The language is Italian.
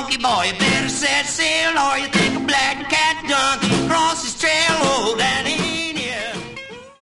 Monkey Boy, better set sail or you think